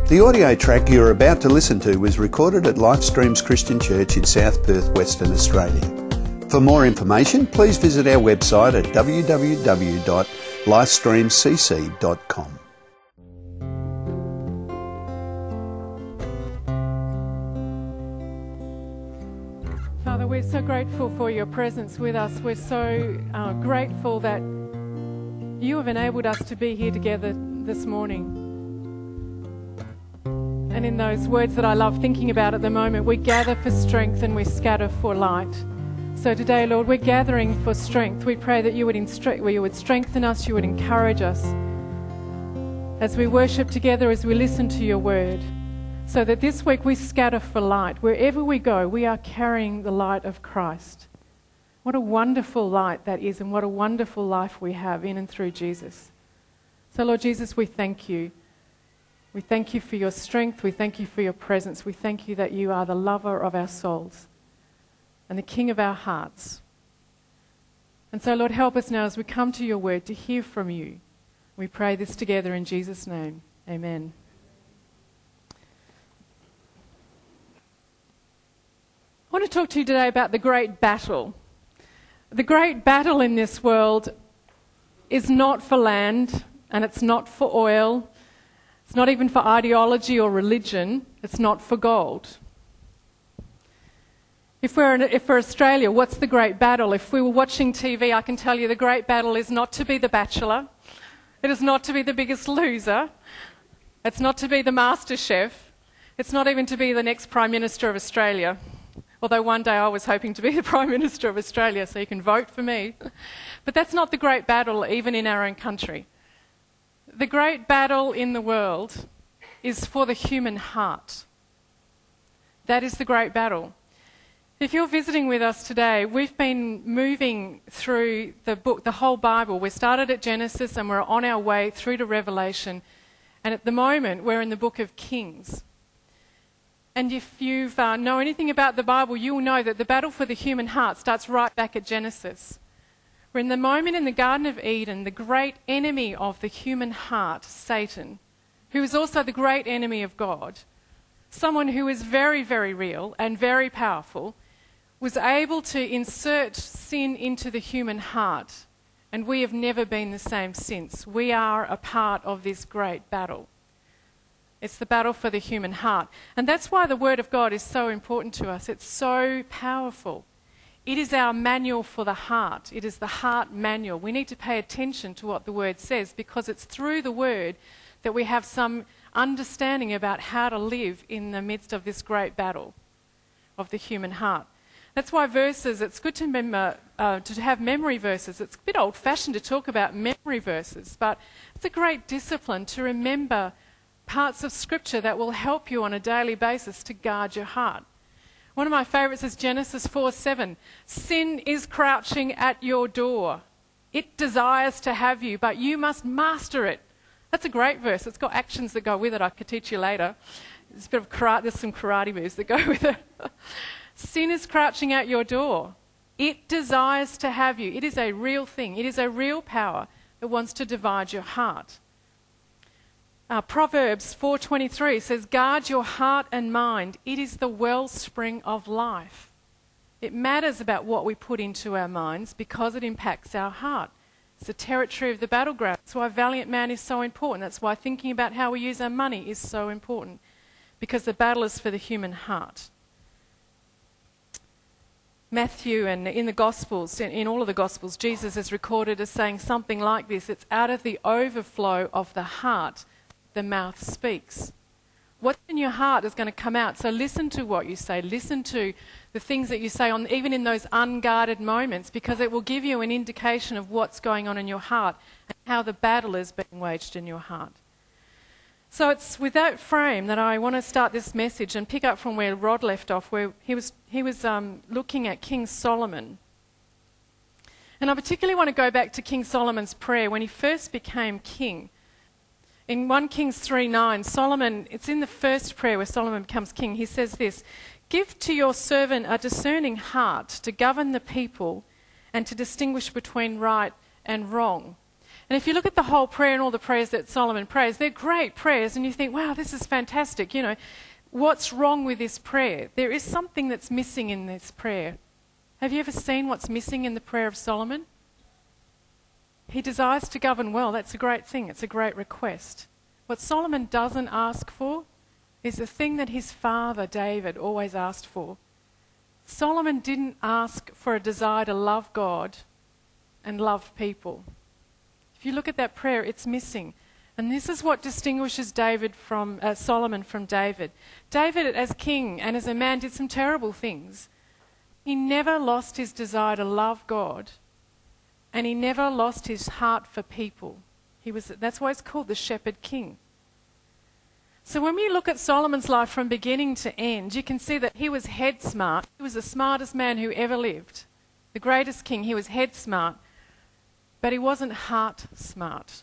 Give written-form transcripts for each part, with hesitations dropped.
The audio track you're about to listen to was recorded at Lifestreams Christian Church in South Perth, Western Australia. For more information, please visit our website at www.lifestreamcc.com. Father, we're so grateful for your presence with us. We're so grateful that you have enabled us to be here together this morning. And in those words that I love thinking about at the moment, we gather for strength and we scatter for light. So today, Lord, we're gathering for strength. We pray that you would strengthen us, you would encourage us as we worship together, as we listen to your word, so that this week we scatter for light. Wherever we go, we are carrying the light of Christ. What a wonderful light that is, and what a wonderful life we have in and through Jesus. So, Lord Jesus, we thank you. We thank you for your strength. We thank you for your presence. We thank you that you are the lover of our souls and the King of our hearts. And so, Lord, help us now as we come to your word to hear from you. We pray this together in Jesus' name. Amen. I want to talk to you today about the great battle. The great battle in this world is not for land, and it's not for oil. It's not even for ideology or religion. It's not for gold. If we're Australia, what's the great battle? If we were watching TV, I can tell you the great battle is not to be the Bachelor. It is not to be the Biggest Loser. It's not to be the Master Chef. It's not even to be the next Prime Minister of Australia. Although one day I was hoping to be the Prime Minister of Australia, so you can vote for me. But that's not the great battle, even in our own country. The great battle in the world is for the human heart. That is the great battle. If you're visiting with us today, we've been moving through the book, the whole Bible. We started at Genesis and we're on our way through to Revelation. And at the moment, we're in the book of Kings. And if you know anything about the Bible, you'll know that the battle for the human heart starts right back at Genesis. We're in the moment in the Garden of Eden, the great enemy of the human heart, Satan, who is also the great enemy of God, someone who is very, very real and very powerful, was able to insert sin into the human heart, and we have never been the same since. We are a part of this great battle. It's the battle for the human heart. And that's why the Word of God is so important to us. It's so powerful. It is our manual for the heart. It is the heart manual. We need to pay attention to what the Word says, because it's through the Word that we have some understanding about how to live in the midst of this great battle of the human heart. That's why verses, it's good to remember to have memory verses. It's a bit old-fashioned to talk about memory verses, but it's a great discipline to remember parts of Scripture that will help you on a daily basis to guard your heart. One of my favourites is Genesis 4:7. Sin is crouching at your door. It desires to have you, but you must master it. That's a great verse. It's got actions that go with it. I could teach you later. There's a bit of there's some karate moves that go with it. Sin is crouching at your door. It desires to have you. It is a real thing. It is a real power that wants to divide your heart. Proverbs 4:23 says, guard your heart and mind. It is the wellspring of life. It matters about what we put into our minds because it impacts our heart. It's the territory of the battleground. That's why Valiant Man is so important. That's why thinking about how we use our money is so important, because the battle is for the human heart. Matthew and in the Gospels, in all of the Gospels, Jesus is recorded as saying something like this. It's out of the overflow of the heart the mouth speaks. What's in your heart is going to come out. So listen to what you say. Listen to the things that you say, even in those unguarded moments, because it will give you an indication of what's going on in your heart and how the battle is being waged in your heart. So it's with that frame that I want to start this message and pick up from where Rod left off, where he was looking at King Solomon. And I particularly want to go back to King Solomon's prayer when he first became king. In 1 Kings 3:9, Solomon, it's in the first prayer where Solomon becomes king, he says this, give to your servant a discerning heart to govern the people and to distinguish between right and wrong. And if you look at the whole prayer and all the prayers that Solomon prays, they're great prayers, and you think, wow, this is fantastic. You know, what's wrong with this prayer? There is something that's missing in this prayer. Have you ever seen what's missing in the prayer of Solomon? He desires to govern well. That's a great thing. It's a great request. What Solomon doesn't ask for is the thing that his father, David, always asked for. Solomon didn't ask for a desire to love God and love people. If you look at that prayer, it's missing. And this is what distinguishes Solomon from David. David, as king and as a man, did some terrible things. He never lost his desire to love God, and he never lost his heart for people. That's why it's called the shepherd king. So when we look at Solomon's life from beginning to end, you can see that he was head smart. He was the smartest man who ever lived. The greatest king, he was head smart. But he wasn't heart smart.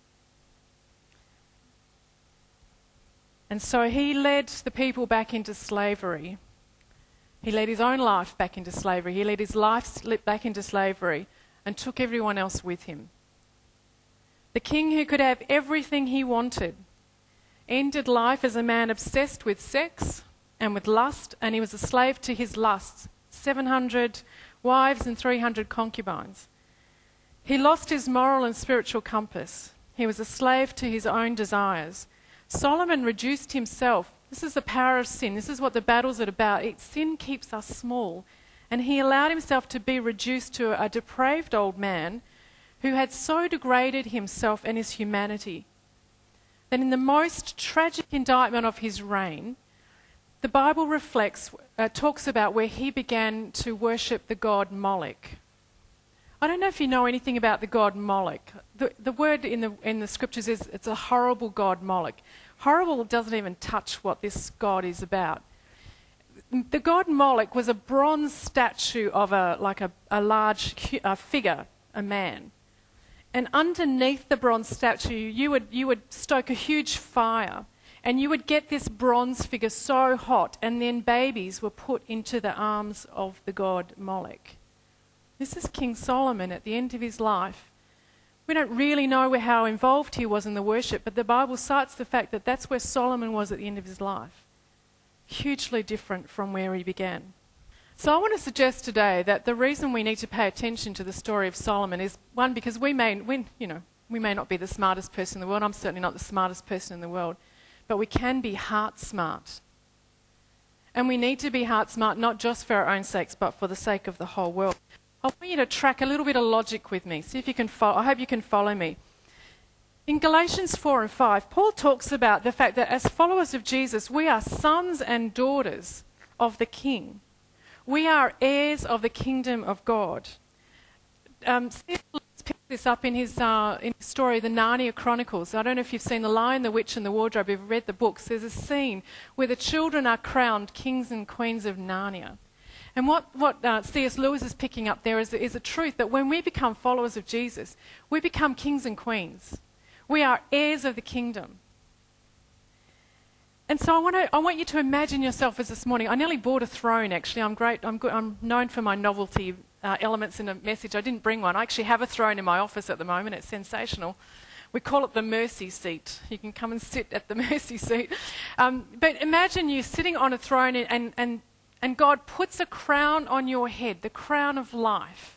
And so he led the people back into slavery. He led his own life back into slavery. He led his life back into slavery and took everyone else with him. The king who could have everything he wanted ended life as a man obsessed with sex and with lust, and he was a slave to his lusts. 700 wives and 300 concubines. He lost his moral and spiritual compass. He was a slave to his own desires. Solomon reduced himself. This is the power of sin. This is what the battles are about. Sin keeps us small. And he allowed himself to be reduced to a depraved old man who had so degraded himself and his humanity that in the most tragic indictment of his reign, the Bible talks about where he began to worship the god Moloch. I don't know if you know anything about the god Moloch. The word in the scriptures is it's a horrible god Moloch. Horrible doesn't even touch what this god is about. The god Moloch was a bronze statue of a large figure, a man. And underneath the bronze statue, you would stoke a huge fire, and you would get this bronze figure so hot, and then babies were put into the arms of the god Moloch. This is King Solomon at the end of his life. We don't really know how involved he was in the worship, but the Bible cites the fact that that's where Solomon was at the end of his life. Hugely different from where he began. So I want to suggest today that the reason we need to pay attention to the story of Solomon is, one, because we may not be the smartest person in the world. I'm certainly not the smartest person in the world. But we can be heart smart. And we need to be heart smart not just for our own sakes, but for the sake of the whole world. I want you to track a little bit of logic with me. See if you can follow. I hope you can follow me. In Galatians 4 and 5, Paul talks about the fact that as followers of Jesus, we are sons and daughters of the King. We are heirs of the kingdom of God. C.S. Lewis picked this up in his story, The Narnia Chronicles. I don't know if you've seen The Lion, the Witch and the Wardrobe. If you've read the books, there's a scene where the children are crowned kings and queens of Narnia. And what C.S. Lewis is picking up there is a truth that when we become followers of Jesus, we become kings and queens. We are heirs of the kingdom. And so I want you to imagine yourself as this morning. I nearly bought a throne, actually. I'm known for my novelty elements in a message. I didn't bring one. I actually have a throne in my office at the moment. It's sensational. We call it the mercy seat. You can come and sit at the mercy seat. But imagine you sitting on a throne and God puts a crown on your head, the crown of life.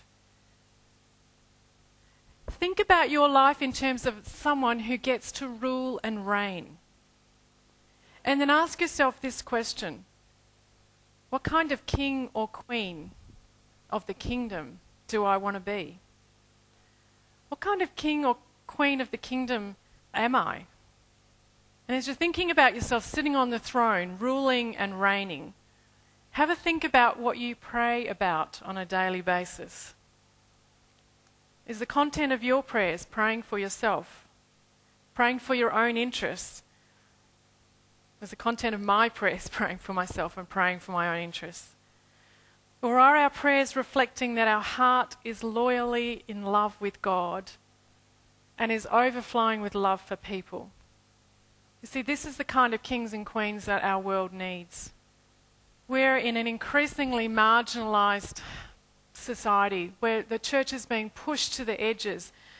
Think about your life in terms of someone who gets to rule and reign. And then ask yourself this question. What kind of king or queen of the kingdom do I want to be? What kind of king or queen of the kingdom am I? And as you're thinking about yourself sitting on the throne, ruling and reigning, have a think about what you pray about on a daily basis. Is the content of your prayers praying for yourself? Praying for your own interests? Is the content of my prayers praying for myself and praying for my own interests? Or are our prayers reflecting that our heart is loyally in love with God and is overflowing with love for people? You see, this is the kind of kings and queens that our world needs. We're in an increasingly marginalised society where the church is being pushed to the edges.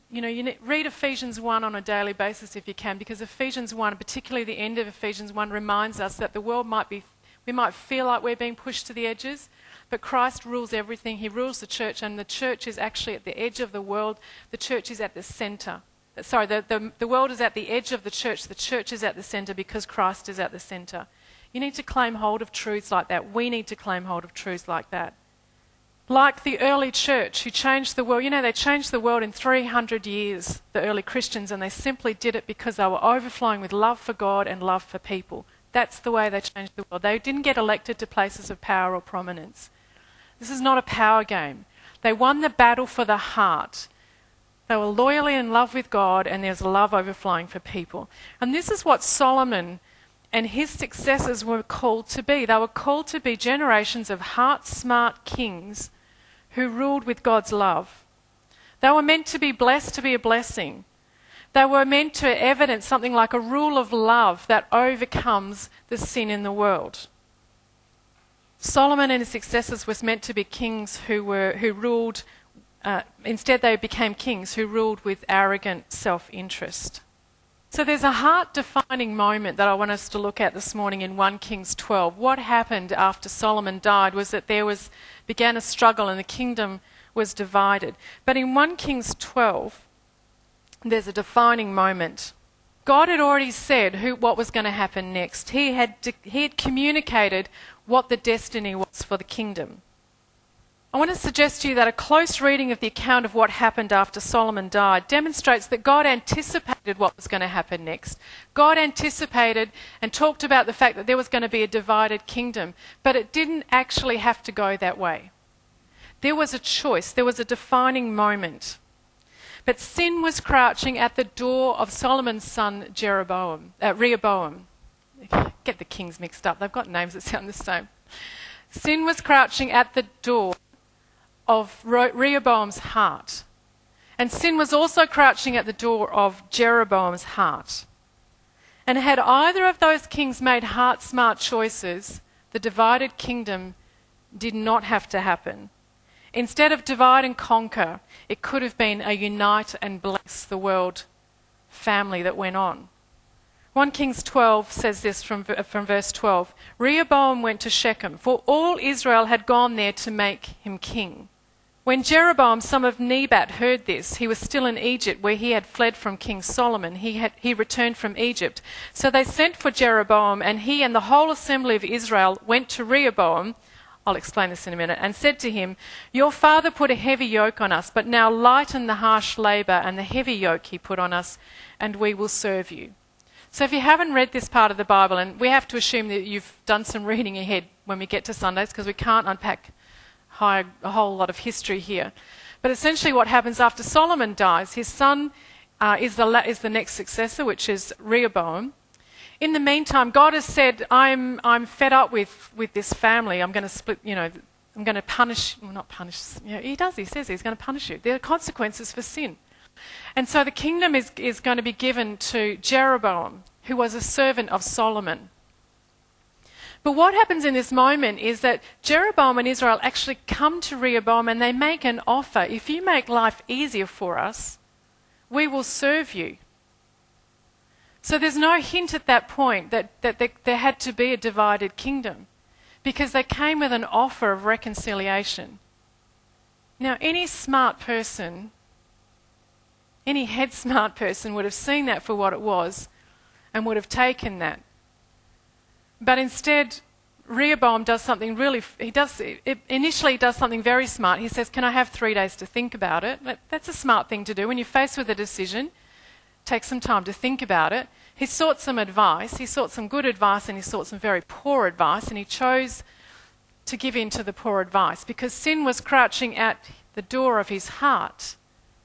read Ephesians 1 on a daily basis if you can, because Ephesians 1, particularly the end of Ephesians 1, reminds us that the world we might feel like we're being pushed to the edges, but Christ rules everything. He rules the church, and the church is actually at the edge of the world. The church is at the centre. Sorry, the world is at the edge of the church is at the centre because Christ is at the centre. You need to claim hold of truths like that. We need to claim hold of truths like that. Like the early church who changed the world. They changed the world in 300 years, the early Christians, and they simply did it because they were overflowing with love for God and love for people. That's the way they changed the world. They didn't get elected to places of power or prominence. This is not a power game. They won the battle for the heart. They were loyally in love with God, and there's love overflowing for people. And this is what Solomon and his successors were called to be. They were called to be generations of heart-smart kings who ruled with God's love. They were meant to be blessed to be a blessing. They were meant to evidence something like a rule of love that overcomes the sin in the world. Solomon and his successors was meant to be kings who ruled. Instead, they became kings who ruled with arrogant self-interest. So there's a heart-defining moment that I want us to look at this morning in 1 Kings 12. What happened after Solomon died was that began a struggle and the kingdom was divided. But in 1 Kings 12, there's a defining moment. God had already said what was going to happen next. He had communicated what the destiny was for the kingdom. I want to suggest to you that a close reading of the account of what happened after Solomon died demonstrates that God anticipated what was going to happen next. God anticipated and talked about the fact that there was going to be a divided kingdom, but it didn't actually have to go that way. There was a choice, there was a defining moment. But sin was crouching at the door of Solomon's son Rehoboam. Get the kings mixed up, they've got names that sound the same. Sin was crouching at the door of Rehoboam's heart. And sin was also crouching at the door of Jeroboam's heart. And had either of those kings made heart-smart choices, the divided kingdom did not have to happen. Instead of divide and conquer, it could have been a unite and bless the world family that went on. 1 Kings 12 says this from verse 12. Rehoboam went to Shechem, for all Israel had gone there to make him king. When Jeroboam, son of Nebat, heard this, he was still in Egypt, where he had fled from King Solomon. He returned from Egypt. So they sent for Jeroboam, and he and the whole assembly of Israel went to Rehoboam, I'll explain this in a minute, and said to him, your father put a heavy yoke on us, but now lighten the harsh labour and the heavy yoke he put on us, and we will serve you. So if you haven't read this part of the Bible, and we have to assume that you've done some reading ahead when we get to Sundays, because we can't unpack a whole lot of history here. But essentially what happens after Solomon dies, his son is the next successor, which is Rehoboam. In the meantime, God has said, I'm fed up with this family. I'm going to split, I'm going to punish, well, not punish, he says he's going to punish you. There are consequences for sin. And so the kingdom is going to be given to Jeroboam, who was a servant of Solomon. But what happens in this moment is that Jeroboam and Israel actually come to Rehoboam and they make an offer. If you make life easier for us, we will serve you. So there's no hint at that point that there had to be a divided kingdom, because they came with an offer of reconciliation. Now, any smart person, any head smart person would have seen that for what it was and would have taken that. But instead, Rehoboam does something initially does something very smart. He says, can I have 3 days to think about it? That's a smart thing to do. When you're faced with a decision, take some time to think about it. He sought some advice. He sought some good advice and he sought some very poor advice, and he chose to give in to the poor advice because sin was crouching at the door of his heart.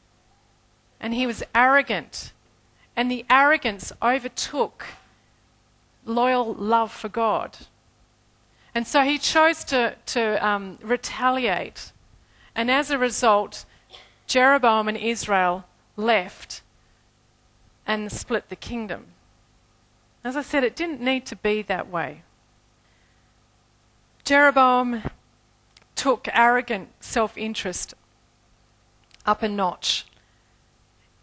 And he was arrogant. And the arrogance overtook loyal love for God. And so he chose to retaliate. And as a result, Jeroboam and Israel left and split the kingdom. As I said, it didn't need to be that way. Jeroboam took arrogant self-interest up a notch.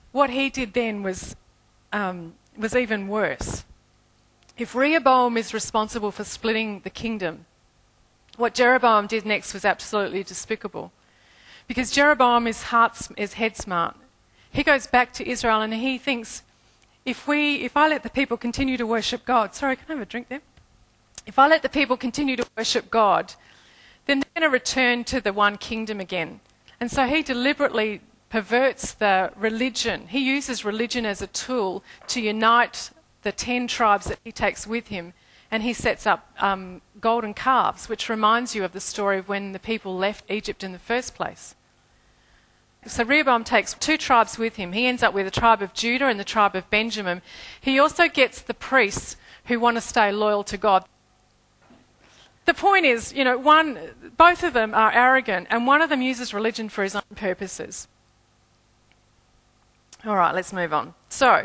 what he did then was even worse. If Rehoboam is responsible for splitting the kingdom, what Jeroboam did next was absolutely despicable. Because Jeroboam is head smart. He goes back to Israel and he thinks, if I let the people continue to worship God, sorry, can I have a drink there? If I let the people continue to worship God, then they're going to return to the one kingdom again. And so he deliberately perverts the religion. He uses religion as a tool to unite the 10 tribes that he takes with him, and he sets up golden calves, which reminds you of the story of when the people left Egypt in the first place. So Rehoboam takes 2 tribes with him. He ends up with the tribe of Judah and the tribe of Benjamin. He also gets the priests who want to stay loyal to God. The point is, both of them are arrogant, and one of them uses religion for his own purposes. All right, let's move on. So,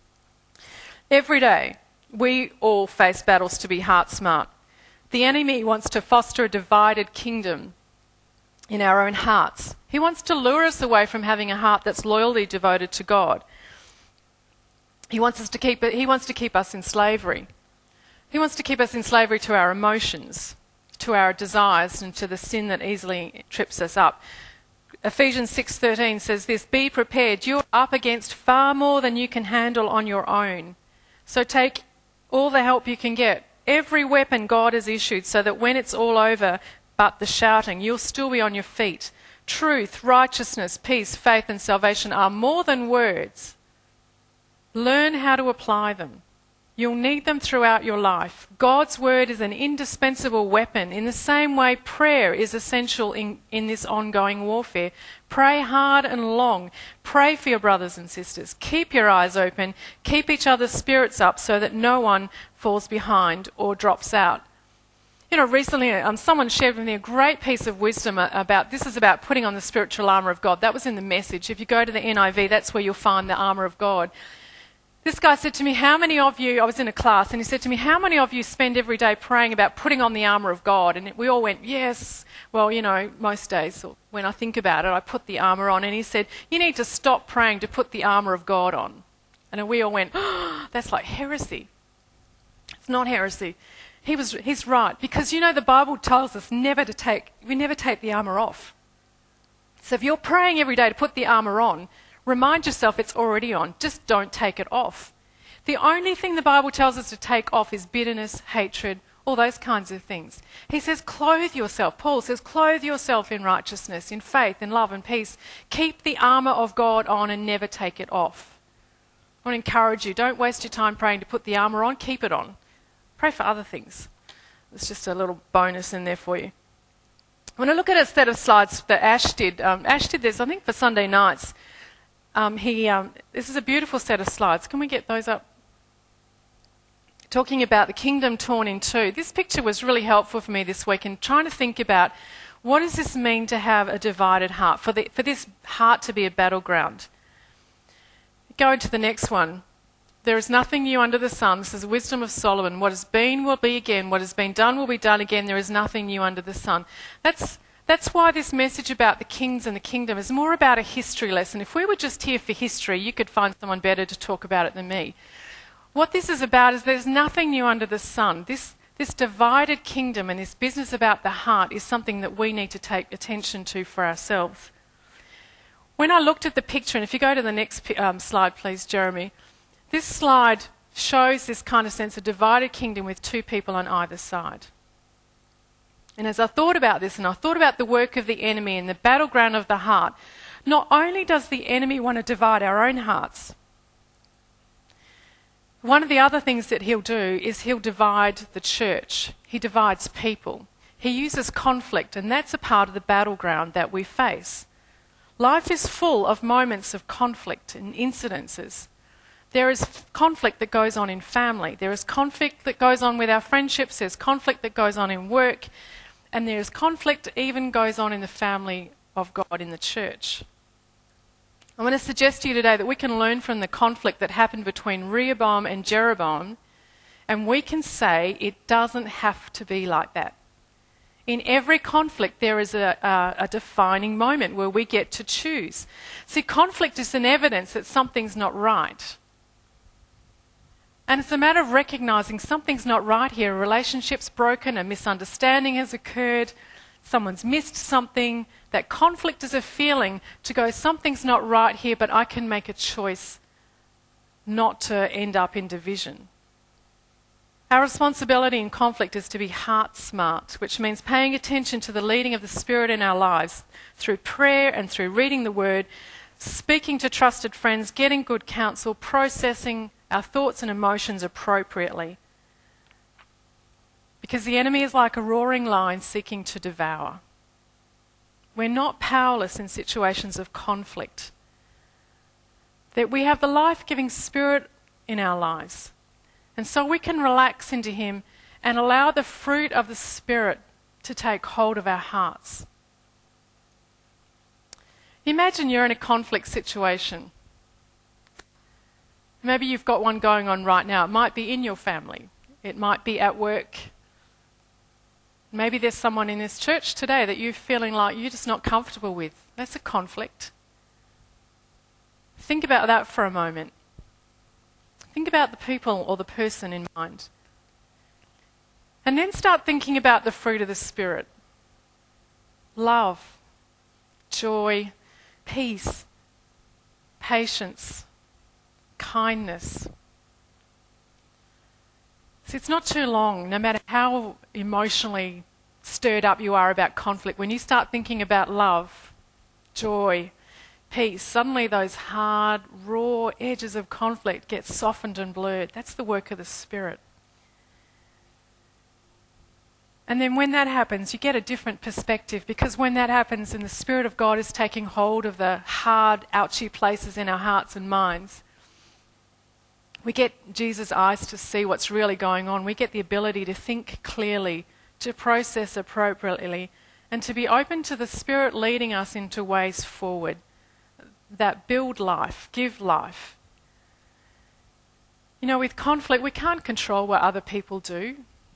every day, we all face battles to be heart smart. The enemy wants to foster a divided kingdom in our own hearts. He wants to lure us away from having a heart that's loyally devoted to God. He wants to keep us in slavery. He wants to keep us in slavery to our emotions, to our desires, and to the sin that easily trips us up. Ephesians 6:13 says this, "Be prepared. You're up against far more than you can handle on your own. So take all the help you can get. Every weapon God has issued so that when it's all over but the shouting, you'll still be on your feet. Truth, righteousness, peace, faith and salvation are more than words. Learn how to apply them. You'll need them throughout your life. God's word is an indispensable weapon. In the same way, prayer is essential in this ongoing warfare. Pray hard and long. Pray for your brothers and sisters. Keep your eyes open. Keep each other's spirits up so that no one falls behind or drops out." Recently someone shared with me a great piece of wisdom about putting on the spiritual armour of God. That was in the Message. If you go to the NIV, that's where you'll find the armour of God. This guy said to me, how many of you, I was in a class, and he said to me, how many of you spend every day praying about putting on the armour of God? And we all went, yes. Well, most days when I think about it, I put the armour on. And he said, you need to stop praying to put the armour of God on. And we all went, oh, that's like heresy. It's not heresy. He's right. Because, the Bible tells us we never take the armour off. So if you're praying every day to put the armour on, remind yourself it's already on. Just don't take it off. The only thing the Bible tells us to take off is bitterness, hatred, all those kinds of things. He says, clothe yourself. Paul says, clothe yourself in righteousness, in faith, in love and peace. Keep the armour of God on and never take it off. I want to encourage you, don't waste your time praying to put the armour on. Keep it on. Pray for other things. It's just a little bonus in there for you. I want to look at a set of slides that Ash did. Ash did this, I think, for Sunday nights. This is a beautiful set of slides. Can we get those up? Talking about the kingdom torn in two. This picture was really helpful for me this week in trying to think about what does this mean to have a divided heart, for this heart to be a battleground. Go into the next one. There is nothing new under the sun. This is the wisdom of Solomon. What has been will be again. What has been done will be done again. There is nothing new under the sun. That's why this message about the kings and the kingdom is more about a history lesson. If we were just here for history, you could find someone better to talk about it than me. What this is about is there's nothing new under the sun. This divided kingdom and this business about the heart is something that we need to take attention to for ourselves. When I looked at the picture, and if you go to the next slide, please, Jeremy, this slide shows this kind of sense of divided kingdom with 2 people on either side. And as I thought about this, and I thought about the work of the enemy and the battleground of the heart, not only does the enemy want to divide our own hearts, one of the other things that he'll do is he'll divide the church. He divides people. He uses conflict, and that's a part of the battleground that we face. Life is full of moments of conflict and incidences. There is conflict that goes on in family. There is conflict that goes on with our friendships. There's conflict that goes on in work. And there's conflict that even goes on in the family of God in the church. I want to suggest to you today that we can learn from the conflict that happened between Rehoboam and Jeroboam, and we can say it doesn't have to be like that. In every conflict, there is a defining moment where we get to choose. See, conflict is an evidence that something's not right. And it's a matter of recognising something's not right here. A relationship's broken, a misunderstanding has occurred, someone's missed something. That conflict is a feeling to go, something's not right here, but I can make a choice not to end up in division. Our responsibility in conflict is to be heart smart, which means paying attention to the leading of the Spirit in our lives through prayer and through reading the Word, speaking to trusted friends, getting good counsel, processing our thoughts and emotions appropriately. Because the enemy is like a roaring lion seeking to devour. We're not powerless in situations of conflict. That we have the life-giving Spirit in our lives. And so we can relax into Him and allow the fruit of the Spirit to take hold of our hearts. Imagine you're in a conflict situation. Maybe you've got one going on right now. It might be in your family. It might be at work. Maybe there's someone in this church today that you're feeling like you're just not comfortable with. That's a conflict. Think about that for a moment. Think about the people or the person in mind. And then start thinking about the fruit of the Spirit. Love, joy, peace, patience, kindness. See, it's not too long, no matter how emotionally stirred up you are about conflict, when you start thinking about love, joy, peace, suddenly those hard, raw edges of conflict get softened and blurred. That's the work of the Spirit. And then when that happens, you get a different perspective, because when that happens and the Spirit of God is taking hold of the hard, ouchy places in our hearts and minds, we get Jesus' eyes to see what's really going on. We get the ability to think clearly, to process appropriately, and to be open to the Spirit leading us into ways forward that build life, give life. You know, with conflict, we can't control what other people do,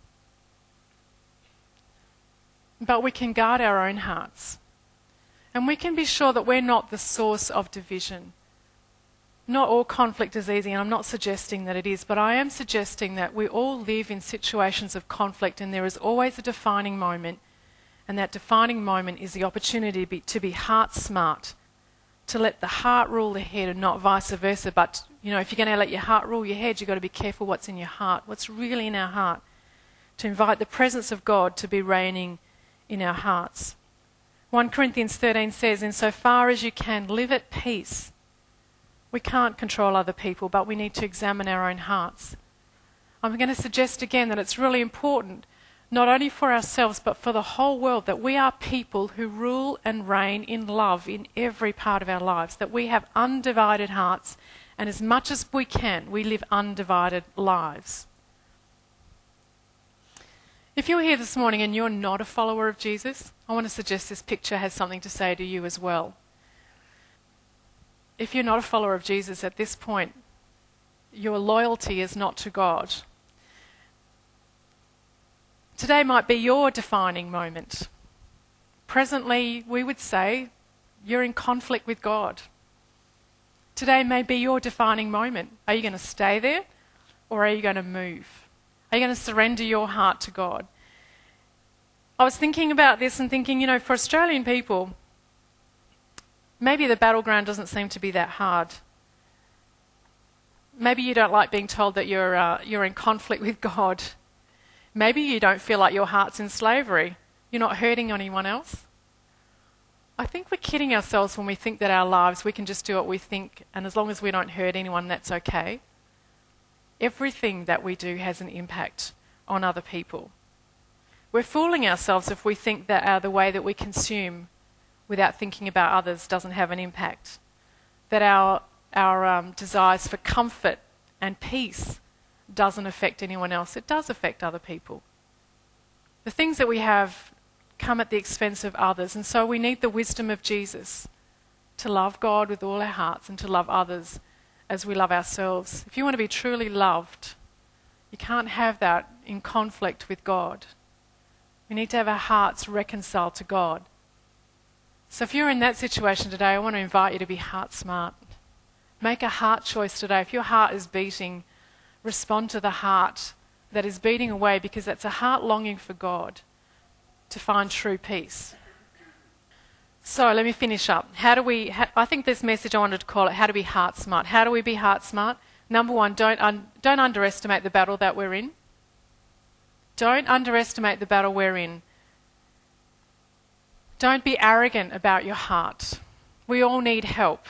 but we can guard our own hearts. And we can be sure that we're not the source of division. Not all conflict is easy, and I'm not suggesting that it is, but I am suggesting that we all live in situations of conflict, and there is always a defining moment, and that defining moment is the opportunity to be heart smart, to let the heart rule the head and not vice versa. But, you know, if you're going to let your heart rule your head, you've got to be careful what's in your heart, what's really in our heart, to invite the presence of God to be reigning in our hearts. 1 Corinthians 13 says, "Insofar as you can, live at peace." We can't control other people, but we need to examine our own hearts. I'm going to suggest again that it's really important, not only for ourselves, but for the whole world, that we are people who rule and reign in love in every part of our lives, that we have undivided hearts, and as much as we can, we live undivided lives. If you're here this morning and you're not a follower of Jesus, I want to suggest this picture has something to say to you as well. If you're not a follower of Jesus at this point, your loyalty is not to God. Today might be your defining moment. Presently, we would say you're in conflict with God. Today may be your defining moment. Are you going to stay there, or are you going to move? Are you going to surrender your heart to God? I was thinking about this and thinking, you know, for Australian people, maybe the battleground doesn't seem to be that hard. Maybe you don't like being told that you're in conflict with God. Maybe you don't feel like your heart's in slavery. You're not hurting anyone else. I think we're kidding ourselves when we think that our lives, we can just do what we think, and as long as we don't hurt anyone, that's okay. Everything that we do has an impact on other people. We're fooling ourselves if we think that the way that we consume without thinking about others doesn't have an impact. That our desires for comfort and peace doesn't affect anyone else. It does affect other people. The things that we have come at the expense of others, and so we need the wisdom of Jesus to love God with all our hearts and to love others as we love ourselves. If you want to be truly loved, you can't have that in conflict with God. We need to have our hearts reconciled to God. So if you're in that situation today, I want to invite you to be heart smart. Make a heart choice today. If your heart is beating, respond to the heart that is beating away, because that's a heart longing for God to find true peace. So let me finish up. I think this message I wanted to call it, how to be heart smart. How do we be heart smart? Number one, don't underestimate the battle that we're in. Don't underestimate the battle we're in. Don't be arrogant about your heart. We all need help.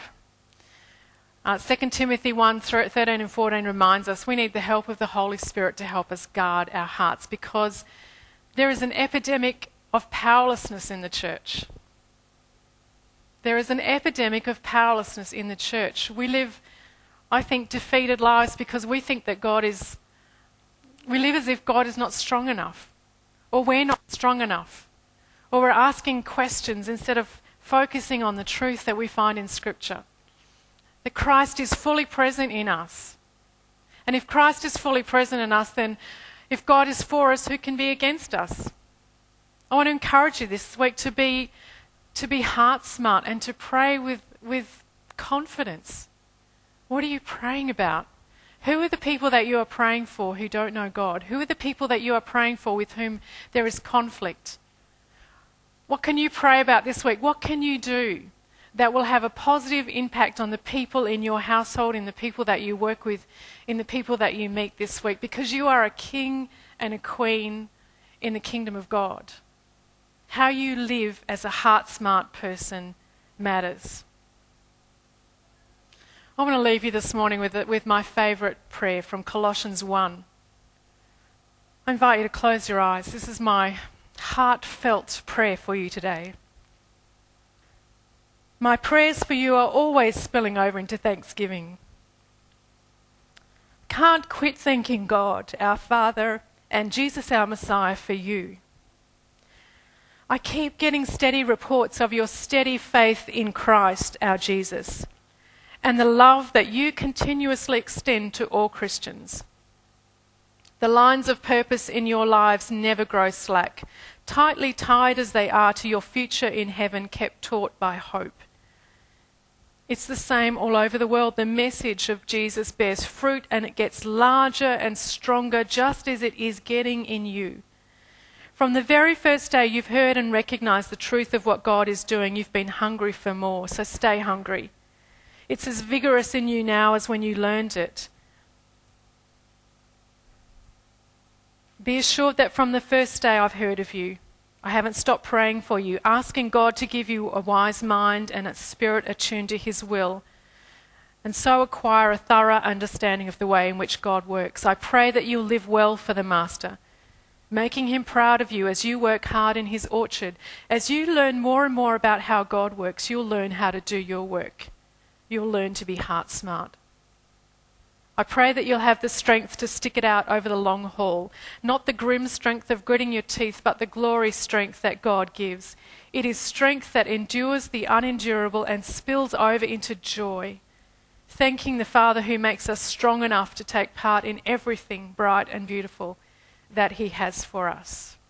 2 Timothy 1:13 and 14 reminds us we need the help of the Holy Spirit to help us guard our hearts, because there is an epidemic of powerlessness in the church. There is an epidemic of powerlessness in the church. We live, I think, defeated lives because we think that we live as if God is not strong enough, or we're not strong enough, or we're asking questions instead of focusing on the truth that we find in Scripture. That Christ is fully present in us. And if Christ is fully present in us, then if God is for us, who can be against us? I want to encourage you this week to be heart smart and to pray with confidence. What are you praying about? Who are the people that you are praying for who don't know God? Who are the people that you are praying for with whom there is conflict? What can you pray about this week? What can you do that will have a positive impact on the people in your household, in the people that you work with, in the people that you meet this week? Because you are a king and a queen in the kingdom of God. How you live as a heart-smart person matters. I want to leave you this morning with my favourite prayer from Colossians 1. I invite you to close your eyes. This is my heartfelt prayer for you today. My prayers for you are always spilling over into thanksgiving. Can't quit thanking God, our Father, and Jesus, our Messiah, for you. I keep getting steady reports of your steady faith in Christ, our Jesus, and the love that you continuously extend to all Christians. The lines of purpose in your lives never grow slack, tightly tied as they are to your future in heaven, kept taut by hope. It's the same all over the world. The message of Jesus bears fruit and it gets larger and stronger just as it is getting in you. From the very first day you've heard and recognised the truth of what God is doing, you've been hungry for more, so stay hungry. It's as vigorous in you now as when you learned it. Be assured that from the first day I've heard of you, I haven't stopped praying for you, asking God to give you a wise mind and a spirit attuned to His will, and so acquire a thorough understanding of the way in which God works. I pray that you'll live well for the Master, making Him proud of you as you work hard in His orchard. As you learn more and more about how God works, you'll learn how to do your work. You'll learn to be heart smart. I pray that you'll have the strength to stick it out over the long haul, not the grim strength of gritting your teeth, but the glory strength that God gives. It is strength that endures the unendurable and spills over into joy, thanking the Father who makes us strong enough to take part in everything bright and beautiful that He has for us.